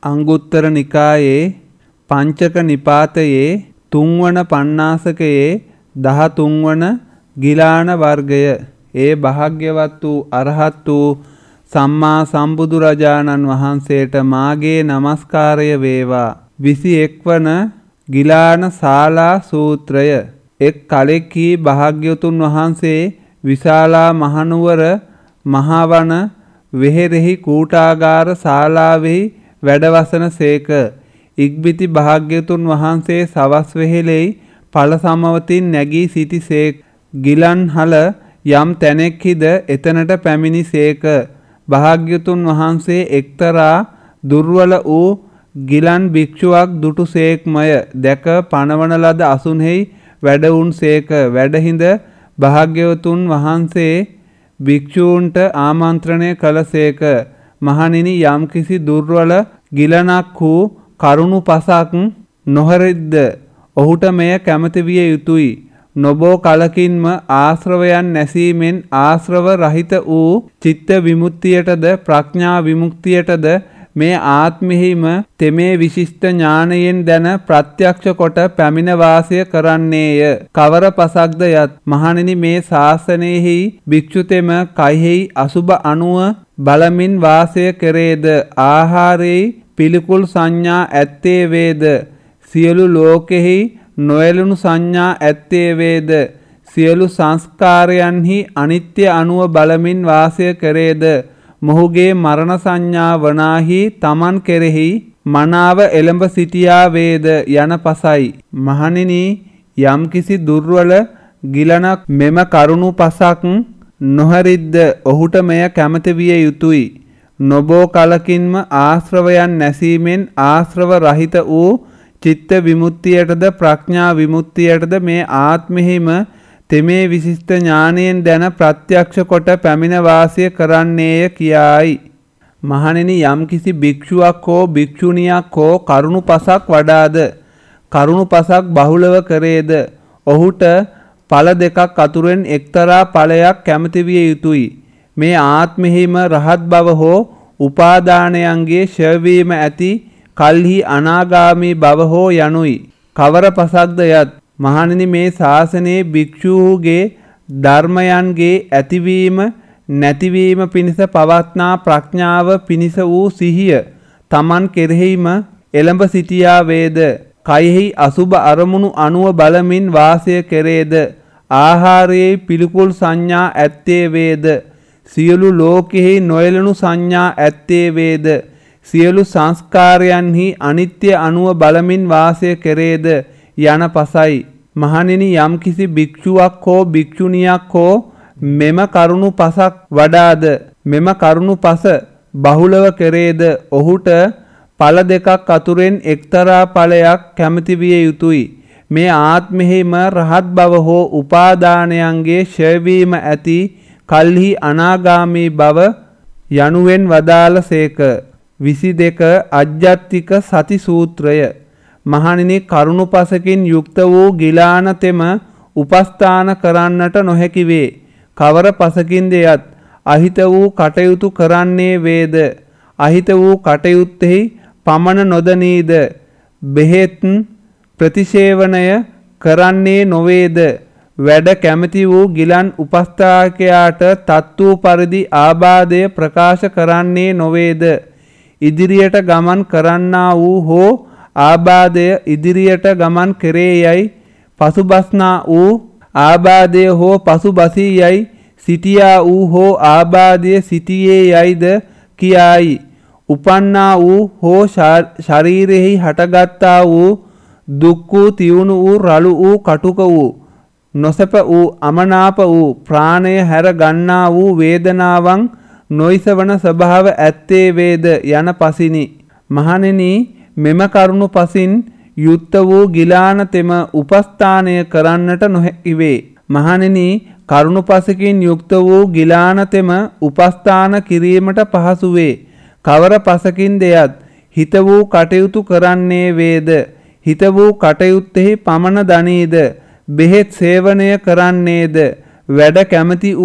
අංගුත්තර නිකායේ පංචක නිපාතයේ තුන්වන පණ්ණාසකයේ 13 වන ගිලාන වර්ගය. ඒ භාග්‍යවත් වූ අරහත් වූ සම්මා සම්බුදුරජාණන් වහන්සේට මාගේ නමස්කාරය වේවා. 21 වන ගිලාන ශාලා සූත්‍රය. එක් කලෙකී භාග්‍යවතුන් වහන්සේ විශාලා මහනුවර මහවන වෙහෙරෙහි කූටාගාර ශාලාවෙහි වැඩවසන සේක. ඉක්බිති භාග්‍යවතුන් වහන්සේ සවස් වෙහෙලෙහි ඵල සමවතින් නැගී සිටි සේක. ගිලන්හල යම් තැනෙක්හිද එතනට පැමිණි සේක. භාග්‍යවතුන් වහන්සේ එක්තරා දුර්වල වූ ගිලන් භික්ෂුවක් දුටු සේක්මය දැක පණවන ලද අසුනෙහි වැඩ වුන් සේක. වැඩහිඳ භාග්‍යවතුන් වහන්සේ භික්ෂූන්ට ආමන්ත්‍රණය කළ සේක. මහණෙනි, යම්කිසි දුර්වල ගිලනක් වූ කරුණු පසක් නොහරිද්ද ඔහුට මෙය කැමති විය යුතුය. නොබෝ කලකින්ම ආශ්‍රවයන් නැසීමෙන් ආශ්‍රව රහිත වූ චිත්ත විමුක්තියටද ප්‍රඥා විමුක්තියටද මේ ආත්මෙහිම තෙමේ විශිෂ්ට ඥානයෙන් දැන ප්‍රත්‍යක්ෂ කොට පැමිණ වාසය කරන්නේය. කවර පසක්ද යත් මහණෙනි, මේ ශාසනයෙහි භික්ෂුතෙම කයෙහි අසුබ අණුව බලමින් වාසය කරේද ආහාරයේ පිළිකුල් සංඥා ඇත්තේ වේද සියලු ලෝකෙහි නොයලුණු සංඥා ඇත්තේ වේද සියලු සංස්කාරයන්හි අනිත්‍ය අණුව බලමින් වාසය කරේද මොහුගේ මරණ සංඥා වනාහි තමන් කෙරෙහි මනාව එළඹ සිටියා වේද යන පසයි. මහණෙනි, යම්කිසි දුර්වල ගිලනක් මෙම කරුණු පසක් නොහරිද්ද ඔහුට මෙය කැමති විය යුතුය. නොබෝ කලකින්ම ආශ්‍රවයන් නැසීමෙන් ආශ්‍රව රහිත වූ චිත්ත විමුක්තියටද ප්‍රඥා විමුක්තියටද මේ ආත්මෙහිම තෙමේ විශිෂ්ට ඥානයෙන් දැන ප්‍රත්‍යක්ෂ කොට පැමිණ වාසය කරන්නේය කියායි. මහණෙනි, යම්කිසි භික්ෂුවක් හෝ භික්ෂුණියක් හෝ කරුණු පසක් වඩාද කරුණු පසක් බහුලව කරේද ඔහුට ඵල දෙකක් අතුරෙන් එක්තරා ඵලයක් කැමති විය යුතුය. මේ ආත්මෙහිම රහත් බව හෝ උපාදානයන්ගේ ඡය ඇති කල්හි අනාගාමී බව හෝ යනුයි. කවර පසක්ද යත් මහණෙනි, මේ ශාසනයේ භික්ෂූහුගේ ධර්මයන්ගේ ඇතිවීම නැතිවීම පිණිස පවත්නා ප්‍රඥාව පිණිස වූ සිහිය තමන් කෙරෙහිම එළඹ සිටියා වේද කයෙහි අසුබ අරමුණු අනුව බලමින් වාසය කෙරේද ආහාරයේ පිළිකුල් සංඥා ඇත්තේ වේද සියලු ලෝකෙහි නොයලුණු සංඥා ඇත්තේ වේද සියලු සංස්කාරයන්හි අනිත්‍ය අනුව බලමින් වාසය කෙරේද යන පසයි. මහණෙනි, යම්කිසි භික්ෂුවක් හෝ භික්ෂුණියක් හෝ මෙම කරුණු පසක් වඩාද මෙම කරුණු පස බහුලව කෙරේද ඔහුට ඵල දෙකක් අතුරෙන් එක්තරා ඵලයක් කැමති විය යුතුය. මේ ආත්මෙහිම රහත් බව හෝ උපාදානයන්ගේ ඡය ඇති කල්හි අනාගාමී බව යනුවෙන් වදාළ සේක. 22 අජ්ජත්තික සති සූත්‍රය. මහණෙනි, කරුණු පසකින් යුක්ත වූ ගිලානතෙම උපස්ථාන කරන්නට නොහැකි වේ. කවර පසකින්ද යත් අහිත වූ කටයුතු කරන්නේ වේද අහිත වූ කටයුත්තෙහි පමණ නොදනීද බෙහෙත් ප්‍රතිසේවනය කරන්නේ නොවේද වැඩ කැමති වූ ගිලන් උපස්ථායකයාට තත් වූ පරිදි ආබාධය ප්‍රකාශ කරන්නේ නොවේද ඉදිරියට ගමන් කරන්නා වූ හෝ ආබාධය ඉදිරියට ගමන් කරේ යයි පසුබස්නා වූ ආබාධය හෝ පසුබසී යයි සිටියා වූ හෝ ආබාධය සිටියේ යයිද කියායි. උපන්නා වූ හෝ ශරීරෙහි හටගත්තා වූ දුක් වූ තියුණු වූ රළු වූ කටුක වූ නොසැප වූ අමනාප වූ ප්‍රාණය හැර ගන්නා වූ වේදනාවන් නොයිසවන ස්වභාව ඇත්තේ වේද යන පසිනි. මහණෙනි, මෙම කරුණු පසින් යුක්ත වූ ගිලානතෙම උපස්ථානය කරන්නට නොහැකි වේ. මහණෙනි, කරුණු පසකින් යුක්ත වූ ගිලානතෙම උපස්ථාන කිරීමට පහසු වේ. කවර පසකින් දෙයත් හිත වූ කටයුතු කරන්නේ වේද හිත වූ කටයුත්තෙහි පමණ දනීද බෙහෙත් සේවනය කරන්නේද වැඩ කැමති වූ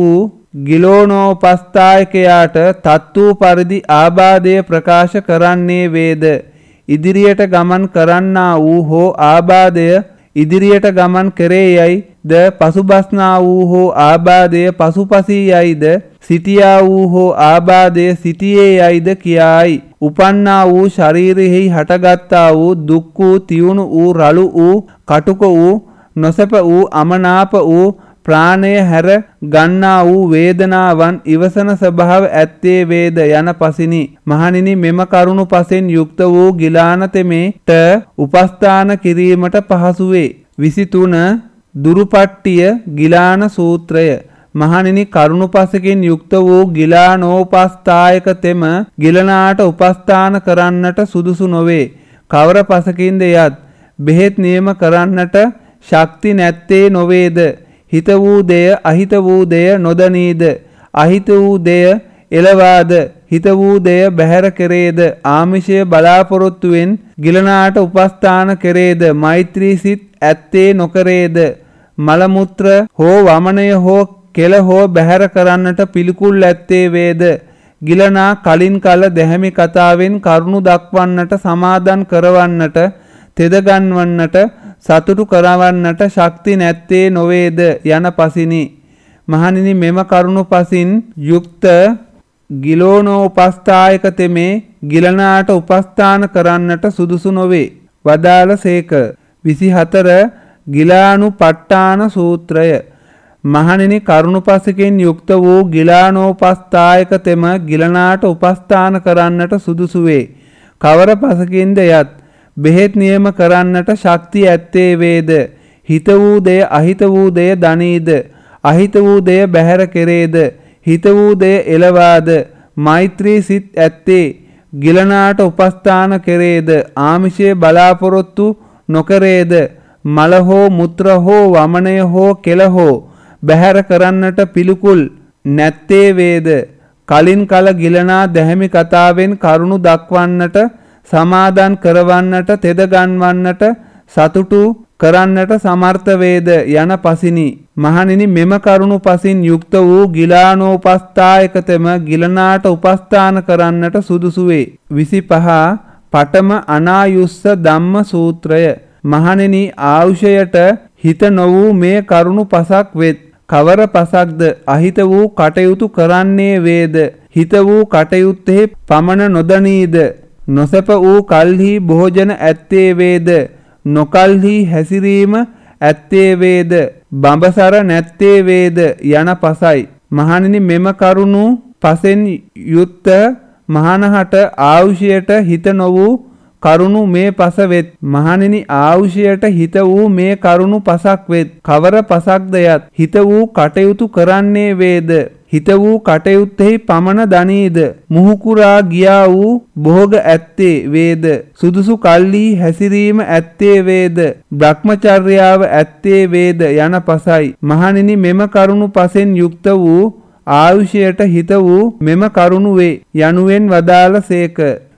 ගිලෝනෝපස්ථායකයාට තත් වූ පරිදි ආබාධය ප්‍රකාශ කරන්නේ වේද. ඉදිරියට ගමන් කරන්නා වූ හෝ ආබාධය ඉදිරියට ගමන් කරේ යයි ද පසුබස්නා වූ හෝ ආබාධය පසුපසී යයිද සිටියා වූ හෝ ආබාධය සිටියේ යයිද කියායි. උපන්නා වූ ශරීරෙහි හටගත්තා වූ දුක් වූ තියුණු වූ රළු වූ කටුක වූ නොසැප වූ අමනාප වූ ප්‍රාණය හැර ගන්නා වූ වේදනාවන් ඉවසන ස්වභාව ඇත්තේ වේද යන පසිනි. මහණෙනි, මෙම කරුණු පසෙන් යුක්ත වූ ගිලාන තෙමේට උපස්ථාන කිරීමට පහසු වේ. 23 දුරුපට්ටිය ගිලාන සූත්‍රය. මහණෙනි, කරුණු පසකින් යුක්ත වූ ගිලානෝපස්ථායක තෙම ගිලනාට උපස්ථාන කරන්නට සුදුසු නොවේ. කවර පසකින්ද යත් බෙහෙත් නියම කරන්නට ශක්ති නැත්තේ නොවේද? හිත වූ දෙය අහිත වූ දෙය නොදනීද? අහිත වූ දෙය එලවාද? හිත වූ දෙය බැහැර කෙරේද? ආමිෂය බලාපොරොත්තුවෙන් ගිලනාට උපස්ථාන කෙරේද? මෛත්‍රී සිත් ඇත්තේ නොකරේද? මලමුත්‍ර හෝ වමනය හෝ කෙල හෝ බැහැර කරන්නට පිළිකුල් ඇත්තේ වේද? ගිලනා කලින් කල දැහැමි කතාවෙන් කරුණු දක්වන්නට සමාදන් කරවන්නට තෙදගන්වන්නට සතුටු කරවන්නට ශක්ති නැත්තේ නොවේද යන පසිනි. මහණෙනි, මෙම කරුණු පසින් යුක්ත ගිලෝනෝපස්ථායක තෙමේ ගිලනාට උපස්ථාන කරන්නට සුදුසු නොවේ. වදාළ සේක. 24 ගිලානුපට්ඨාන සූත්‍රය. මහණෙනි, කරුණු පසකින් යුක්ත වූ ගිලානෝපස්ථායක තෙම ගිලනාට උපස්ථාන කරන්නට සුදුසු වේ. කවර පසකින්ද යත් බෙහෙත් නියම කරන්නට ශක්තිය ඇත්තේ වේද? හිත වූ දෙය අහිත වූ දෙය දනීද? අහිත වූ දෙය බැහැර කෙරේද? හිත වූ දෙය එලවාද? මෛත්‍රී සිත් ඇත්තේ ගිලනාට උපස්ථාන කෙරේද? ආමිෂය බලාපොරොත්තු නොකරේද? මල හෝ මුත්‍ර හෝ වමනය හෝ කෙල හෝ බැහැර කරන්නට පිළිකුල් නැත්තේ වේද? කලින් කල ගිලනා දැහැමි කතාවෙන් කරුණු දක්වන්නට සමාදන් කරවන්නට තෙදගන්වන්නට සතුටු කරන්නට සමර්ථ වේද යන පසිනි. මහණෙනි, මෙම කරුණු පසින් යුක්ත වූ ගිලානෝපස්ථායක තෙම ගිලනාට උපස්ථාන කරන්නට සුදුසු වේ. 25 පඨම අනායුස්ස ධම්ම සූත්‍රය. මහණෙනි, ආයුෂයට හිත නොවූ මේ කරුණු පසක් වෙත්. කවර පසක්ද? අහිත වූ කටයුතු කරන්නේ වේද? හිත වූ කටයුත්තේ පමණ නොදනීද? නොසැප වූ කල්හි භෝජන ඇත්තේ වේද? නොකල්හි හැසිරීම ඇත්තේ වේද? බඹසර නැත්තේ වේද යන පසයි. මහණෙනි, මෙම කරුණු පසෙන් යුත්ත මහණහට ආයුෂයට හිත නොවූ කරුණු මේ පස වෙත්. මහණෙනි, ආයුෂයට හිත වූ මේ කරුණු පසක් වෙත්. කවර පසක්ද යත් හිත වූ කටයුතු කරන්නේ වේද? හිත වූ කටයුත්තෙහි පමණ දනීද? මුහුකුරා ගියා වූ භෝග ඇත්තේ වේද? සුදුසු කල්හි හැසිරීම ඇත්තේ වේද? බ්‍රහ්මචර්යාව ඇත්තේ වේද යන පසයි. මහණෙනි, මෙම කරුණු පසෙන් යුක්ත වූ ආයුෂයට හිත වූ මෙම කරුණු වේ යනුවෙන් වදාළ සේක.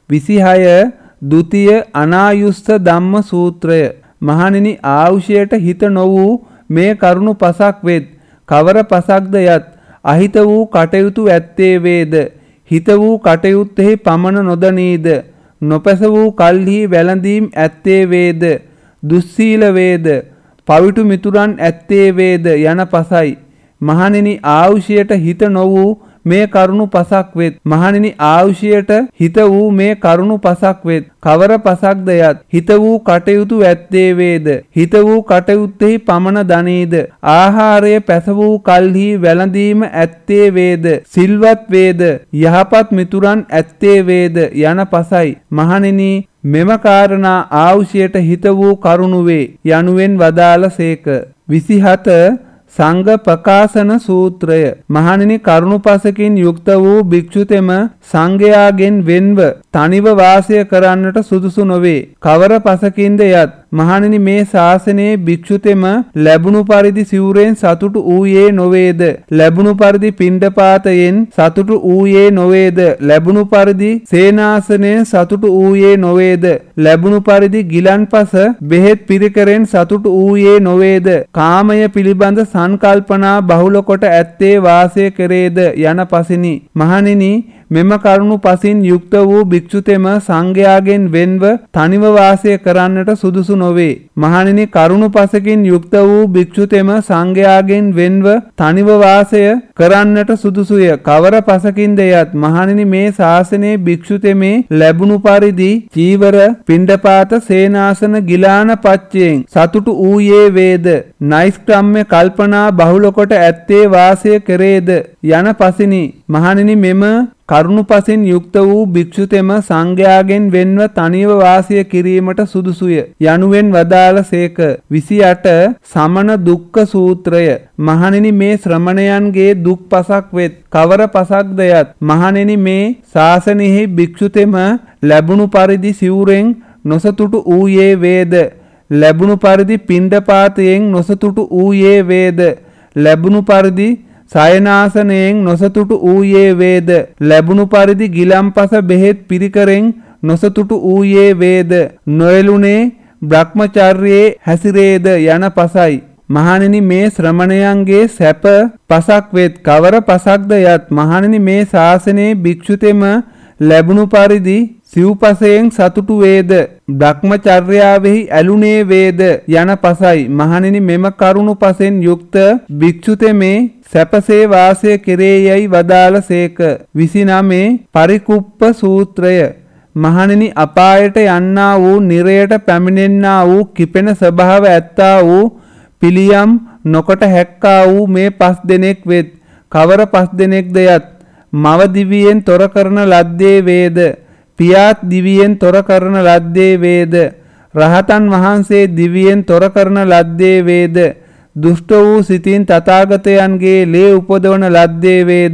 26 ද්විතීය අනායුස්ස ධම්ම සූත්‍රය. මහණෙනි, ආයුෂයට හිත නො වූ මේ කරුණු පසක් වෙත්. කවර පසක්ද යත් අහිත වූ කටයුතු ඇත්තේ වේද? හිත වූ කටයුත්තෙහි පමණ නොදනීද? නොපැස වූ කල්හි වැළඳීම් ඇත්තේ වේද? දුස්සීල වේද? පවිටු මිතුරන් ඇත්තේ වේද යන පසයි. මහණෙනි, ආයුෂයට හිත නො වූ මේ කරුණු පසක් වෙත්. මහණෙනි, ආයුෂයට හිත වූ මේ කරුණු පසක් වෙත්. කවර පසක්ද යත් හිත වූ කටයුතු ඇත්තේ වේද? හිත වූ කටයුත්තෙහි පමණ දනීද? ආහාරය පැස වූ කල්හි වැළඳීම ඇත්තේ වේද? සිල්වත් වේද? යහපත් මිතුරන් ඇත්තේ වේද යන පසයි. මහණෙනි, මෙම කාරණා ආයුෂයට හිත වූ කරුණු වේ යනුවෙන් වදාළ සේක. 27 සංඝ ප්‍රකාශන සූත්‍රය. මහණෙනි, කරුණු පසකින් යුක්ත වූ භික්ෂුතෙම සංඝයාගෙන් වෙන්ව තනිව වාසය කරන්නට සුදුසු නොවේ. කවර පසකින්ද යත් මහණෙනි මේ ශාසනයේ භික්ෂුතෙම ලැබුණු පරිදි සිවුරෙන් සතුටු වූයේ නොවේද? ලැබුණු පරිදි පිණ්ඩපාතයෙන් සතුටු වූයේ නොවේද? ලැබුණු පරිදි සේනාසනයෙන් සතුටු වූයේ නොවේද? ලැබුණු පරිදි ගිලන්පස බෙහෙත් පිරිකරෙන් සතුටු වූයේ නොවේද? කාමය පිළිබඳ සංකල්පනා බහුල කොට ඇත්තේ වාසය කරේද යන පසිනි. මහණෙනි මෙම කරුණු පසින් යුක්ත වූ භික්ෂුතෙම සංඝයාගෙන් වෙන්ව තනිව වාසය කරන්නට සුදුසු නොවේ. මහණෙනි කරුණු පසකින් යුක්ත වූ භික්ෂුතෙම සංඝයාගෙන් වෙන්ව තනිව වාසය කරන්නට සුදුසුය. කවර පසකින්ද යත්? මහණෙනි මේ ශාසනයේ භික්ෂුතෙමේ ලැබුණු පරිදි චීවර, පිණ්ඩපාත, සේනාසන, ගිලාන පච්චයෙන් සතුටු වූයේ වේද? නෛෂ්ක්‍රම්‍ය කල්පනා බහුල කොට ඇත්තේ වාසය කරේද යන පසිනි. මහණෙනි මෙම කරුණු පසින් යුක්ත වූ භික්ෂුතෙම සංඝයාගෙන් වෙන්ව තනිව වාසය කිරීමට සුදුසුය යනුවෙන් වදාළ සේක. 28 සමන දුක්ඛ සූත්‍රය. මහණෙනි මේ ශ්‍රමණයන්ගේ දුක් පසක් වෙත්. කවර පසක්ද යත්? මහණෙනි මේ ශාසනයෙහි භික්ෂුතෙම ලැබුණු පරිදි සිවුරෙන් නොසතුටු වූයේ වේද? ලැබුණු පරිදි පිණ්ඩපාතයෙන් නොසතුටු වූයේ වේද? ලැබුණු පරිදි සයනාසනයෙන් නොසතුටු වූයේ වේද? ලැබුණු පරිදි ගිලම්පස බෙහෙත් පිරිකරෙන් නොසතුටු වූයේ වේද? නොයලුනේ බ්‍රහ්මචර්යයේ හැසිරේද යන පසයි. මහණෙනි මේ ශ්‍රමණයන්ගේ සැප පසක් වෙත්. කවර පසක්ද යත්? මහණෙනි මේ ශාසනයේ භික්ෂුතෙම ලැබුණු පරිදි සිව්පසයෙන් සතුටු වේද? බ්‍රහ්මචර්යාවෙහි ඇලුනේ වේද යන පසයි. මහණෙනි මෙම කරුණු පසෙන් යුක්ත භික්ෂුතෙමේ සැපසේ වාසය කෙරේ යයි වදාළ සේක. 29 පරිකුප්ප සූත්‍රය. මහණෙනි අපායට යන්නා වූ නිරයට පැමිණෙන්නා වූ කිපෙන ස්වභාව ඇත්තා වූ පිළියම් නොකොට හැක්කා වූ මේ 5 දෙනෙක් වෙත්. කවර 5 දෙනෙක්ද යත්? මව දිවියෙන් තොර කරන ලද්දේ වේද? පියාත් දිවියෙන් තොර කරන ලද්දේ වේද? රහතන් වහන්සේ දිවියෙන් තොර කරන ලද්දේ වේද? දුෂ්ට වූ සිතින් තථාගතයන්ගේ ලේ උපදවන ලද්දේ වේද?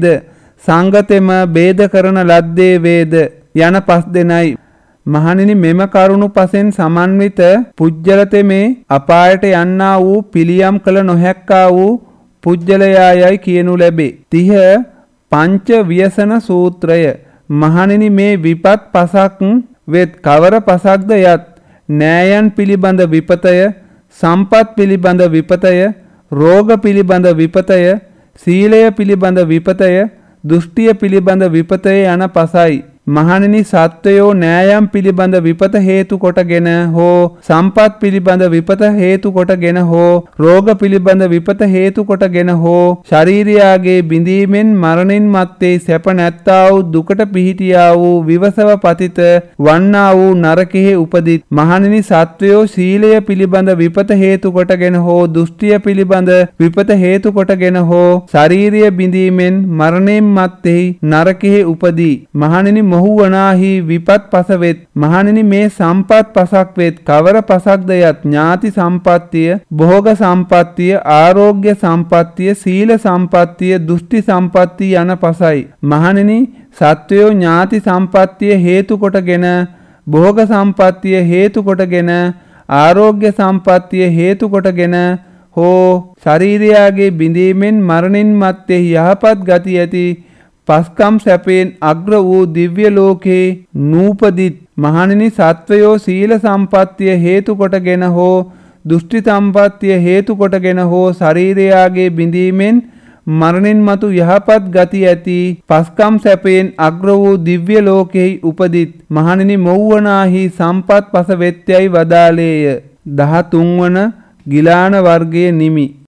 සංගතෙම බේද කරන ලද්දේ වේද යන 5 දෙනයි. මහණෙනි මෙම කරුණු පසෙන් සමන්විත පුජ්‍යලතෙමේ අපායට යන්නා වූ පිළියම් කළ නොහැක්කා වූ පුජ්‍යලයායයි කියනු ලැබේ. 30 පංච ව්‍යසන සූත්‍රය. මහණෙනි මේ විපත් පසක් වෙත්. කවර පසක්ද යත්? නෑයන් පිළිබඳ විපතය, සම්පත් පිළිබඳ විපතය, රෝග පිළිබඳ විපතය, සීලය පිළිබඳ විපතය, දෘෂ්ටිය පිළිබඳ විපතය යන පසයි. මහණෙනි සත්වයෝ නෑයම් පිළිබඳ විපත හේතු කොටගෙන හෝ සම්පත් පිළිබඳ විපත හේතු කොටගෙන හෝ රෝග පිළිබඳ විපත හේතු කොටගෙන හෝ ශරීරයාගේ බිඳීමෙන් මරණින් මත්තේ සැප නැත්තා වූ දුකට පිහිටියා වූ විවසව පතිත වන්නා වූ නරකෙහි උපදිත්. මහණෙනි සත්වයෝ සීලය පිළිබඳ විපත හේතු කොටගෙන හෝ දෘෂ්ටිය පිළිබඳ විපත හේතු කොටගෙන හෝ ශරීරය බිඳීමෙන් මරණින් මත්තේ නරකෙහි උපදී. මහණෙනි මොහුවනාහි විපත් පස වෙත්. මහණෙනි මේ සම්පත් පසක් වෙත්. කවර පසක්ද යත්? ඥාති සම්පත්තිය, භෝග සම්පත්තිය, ආරෝග්‍ය සම්පත්තිය, සීල සම්පත්තිය, දෘෂ්ටි සම්පත්තිය යන පසයි. මහණෙනි සත්වයෝ ඥාති සම්පත්තිය හේතු කොටගෙන, භෝග සම්පත්තිය හේතු කොටගෙන, ආරෝග්‍ය සම්පත්තිය හේතු කොටගෙන හෝ ශරීරයාගේ බිඳීමෙන් මරණින් මත්තේ යහපත් ගති ඇති පස්කම් සැපයෙන් අග්‍ර වූ දිව්‍ය ලෝකේ නූපදිත්. මහණෙනි සත්වයෝ සීල සම්පත්තිය හේතු කොටගෙන හෝ දෘෂ්ටි සම්පත්තිය හේතු කොටගෙන හෝ ශරීරයාගේ බිඳීමෙන් මරණින් මතු යහපත් ගති ඇති පස්කම් සැපයෙන් අග්‍ර වූ දිව්‍ය ලෝකෙහි උපදිත්. මහණෙනි මොව්වනාහි සම්පත් පස වෙත්යයි වදාළේය. 13 වන ගිලාන වර්ගයේ නිමි.